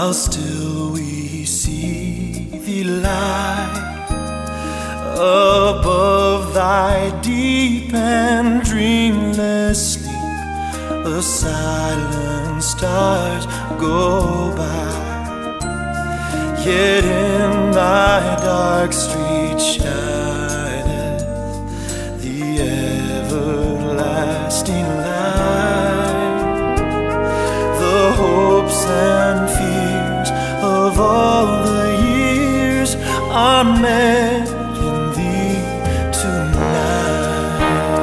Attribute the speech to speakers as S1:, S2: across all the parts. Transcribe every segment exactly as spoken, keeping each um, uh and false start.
S1: while still we see thee lie above thy deep and dreamless sleep. The silent stars go by, yet in thy dark street shineth the everlasting light. The hopes and fears of all the years are met in thee tonight.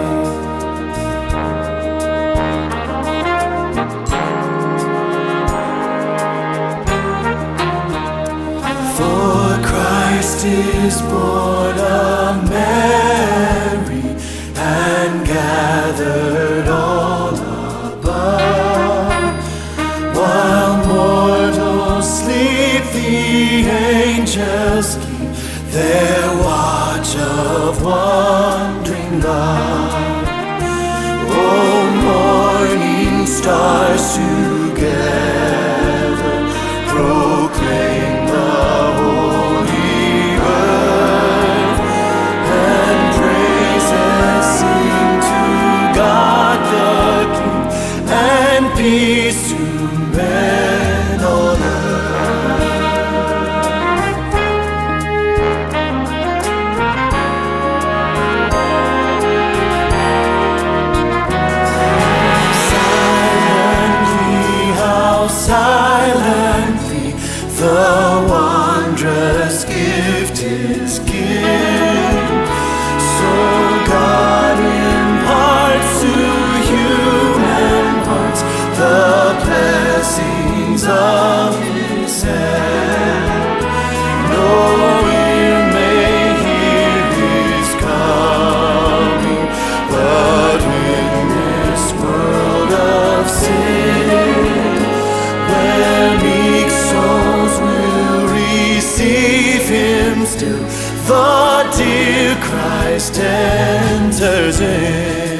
S1: For Christ is born of Mary and gathered all above. While mortals sleep, the angels keep their watch of wandering love. Oh, morning stars together proclaim the holy birth, and praises sing to God the King, and peace to men on silently the wondrous gift is given. So God imparts to human hearts the blessings of His hand. No ear may hear His coming, but in this world of sin, where meek souls will receive Him still, the dear Christ enters in.